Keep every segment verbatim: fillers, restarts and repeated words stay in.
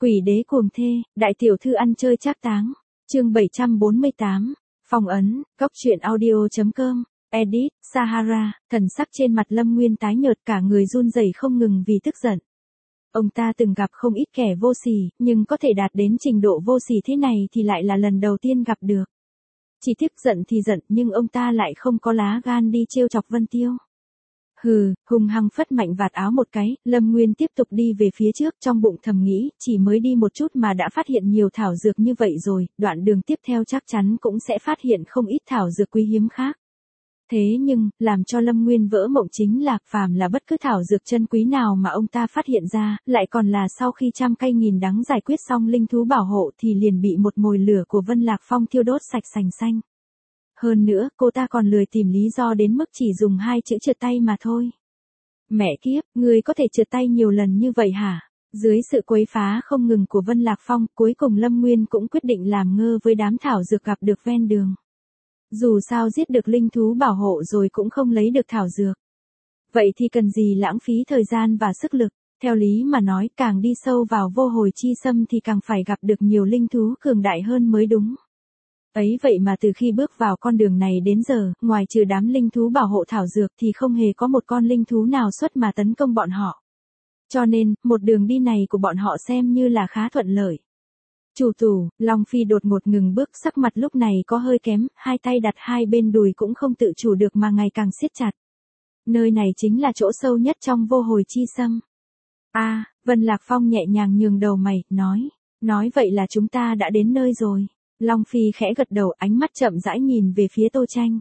Quỷ đế cuồng thê, đại tiểu thư ăn chơi trác táng. Chương bảy trăm bốn mươi tám. Phong ấn, góc truyện audio.com. Edit, Sahara, thần sắc trên mặt Lâm Nguyên tái nhợt, cả người run rẩy không ngừng vì tức giận. Ông ta từng gặp không ít kẻ vô sỉ, nhưng có thể đạt đến trình độ vô sỉ thế này thì lại là lần đầu tiên gặp được. Chỉ tiếc giận thì giận, nhưng ông ta lại không có lá gan đi trêu chọc Vân Tiêu. Hừ, hung hăng phất mạnh vạt áo một cái, Lâm Nguyên tiếp tục đi về phía trước, trong bụng thầm nghĩ, chỉ mới đi một chút mà đã phát hiện nhiều thảo dược như vậy rồi, đoạn đường tiếp theo chắc chắn cũng sẽ phát hiện không ít thảo dược quý hiếm khác. Thế nhưng, làm cho Lâm Nguyên vỡ mộng chính là, phàm là bất cứ thảo dược chân quý nào mà ông ta phát hiện ra, lại còn là sau khi trăm cây nghìn đắng giải quyết xong linh thú bảo hộ thì liền bị một mồi lửa của Vân Lạc Phong thiêu đốt sạch sành xanh. Hơn nữa, cô ta còn lười tìm lý do đến mức chỉ dùng hai chữ trượt tay mà thôi. Mẹ kiếp, người có thể trượt tay nhiều lần như vậy hả? Dưới sự quấy phá không ngừng của Vân Lạc Phong, cuối cùng Lâm Nguyên cũng quyết định làm ngơ với đám thảo dược gặp được ven đường. Dù sao giết được linh thú bảo hộ rồi cũng không lấy được thảo dược. Vậy thì cần gì lãng phí thời gian và sức lực? Theo lý mà nói, càng đi sâu vào vô hồi chi xâm thì càng phải gặp được nhiều linh thú cường đại hơn mới đúng. Ấy vậy mà từ khi bước vào con đường này đến giờ, ngoài trừ đám linh thú bảo hộ thảo dược thì không hề có một con linh thú nào xuất mà tấn công bọn họ. Cho nên, một đường đi này của bọn họ xem như là khá thuận lợi. Chủ tù, Long Phi đột ngột ngừng bước, sắc mặt lúc này có hơi kém, hai tay đặt hai bên đùi cũng không tự chủ được mà ngày càng siết chặt. Nơi này chính là chỗ sâu nhất trong vô hồi chi xâm. A, à, Vân Lạc Phong nhẹ nhàng nhường đầu mày, nói, nói vậy là chúng ta đã đến nơi rồi. Long Phi khẽ gật đầu, ánh mắt chậm rãi nhìn về phía Tô Tranh.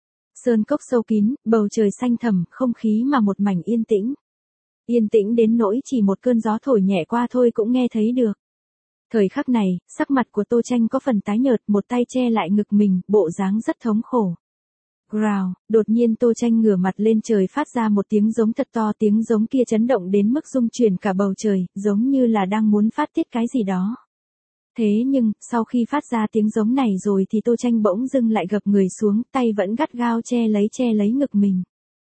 Sơn cốc sâu kín, bầu trời xanh thẳm, không khí mà một mảnh yên tĩnh. Yên tĩnh đến nỗi chỉ một cơn gió thổi nhẹ qua thôi cũng nghe thấy được. Thời khắc này, sắc mặt của Tô Tranh có phần tái nhợt, một tay che lại ngực mình, bộ dáng rất thống khổ. Growl, đột nhiên Tô Tranh ngửa mặt lên trời phát ra một tiếng giống thật to, tiếng giống kia chấn động đến mức rung chuyển cả bầu trời, giống như là đang muốn phát tiết cái gì đó. Thế nhưng, sau khi phát ra tiếng giống này rồi thì Tô Tranh bỗng dưng lại gập người xuống, tay vẫn gắt gao che lấy che lấy ngực mình.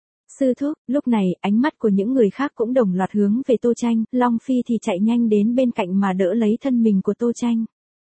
Sư thúc, lúc này, ánh mắt của những người khác cũng đồng loạt hướng về Tô Tranh, Long Phi thì chạy nhanh đến bên cạnh mà đỡ lấy thân mình của Tô Tranh.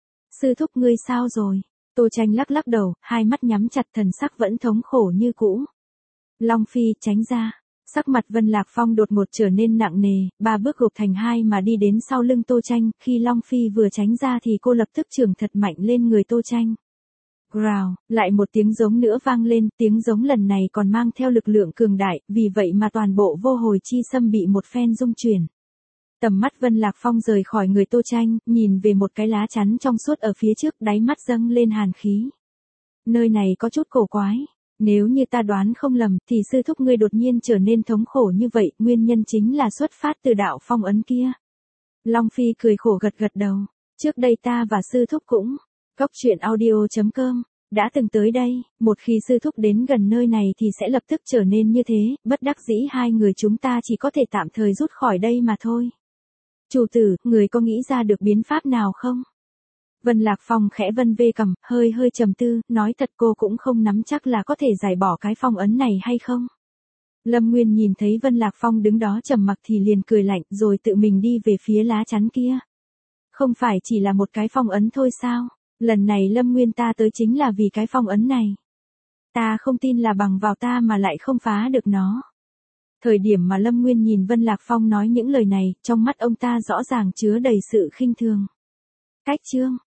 Sư thúc ngươi sao rồi? Tô Tranh lắc lắc đầu, hai mắt nhắm chặt, thần sắc vẫn thống khổ như cũ. Long Phi, tránh ra. Sắc mặt Vân Lạc Phong đột ngột trở nên nặng nề, ba bước gộp thành hai mà đi đến sau lưng Tô Tranh, khi Long Phi vừa tránh ra thì cô lập tức chưởng thật mạnh lên người Tô Tranh. Growl, lại một tiếng giống nữa vang lên, tiếng giống lần này còn mang theo lực lượng cường đại, vì vậy mà toàn bộ vô hồi chi xâm bị một phen rung chuyển. Tầm mắt Vân Lạc Phong rời khỏi người Tô Tranh, nhìn về một cái lá chắn trong suốt ở phía trước, đáy mắt dâng lên hàn khí. Nơi này có chút cổ quái. Nếu như ta đoán không lầm, thì sư thúc ngươi đột nhiên trở nên thống khổ như vậy, nguyên nhân chính là xuất phát từ đạo phong ấn kia. Long Phi cười khổ gật gật đầu. Trước đây ta và sư thúc cũng, góc truyện audio.com, đã từng tới đây, một khi sư thúc đến gần nơi này thì sẽ lập tức trở nên như thế, bất đắc dĩ hai người chúng ta chỉ có thể tạm thời rút khỏi đây mà thôi. Chủ tử, người có nghĩ ra được biến pháp nào không? Vân Lạc Phong khẽ vân vê cằm, hơi hơi trầm tư, nói thật cô cũng không nắm chắc là có thể giải bỏ cái phong ấn này hay không. Lâm Nguyên nhìn thấy Vân Lạc Phong đứng đó trầm mặc thì liền cười lạnh, rồi tự mình đi về phía lá chắn kia. Không phải chỉ là một cái phong ấn thôi sao? Lần này Lâm Nguyên ta tới chính là vì cái phong ấn này. Ta không tin là bằng vào ta mà lại không phá được nó. Thời điểm mà Lâm Nguyên nhìn Vân Lạc Phong nói những lời này, trong mắt ông ta rõ ràng chứa đầy sự khinh thường. Cách chương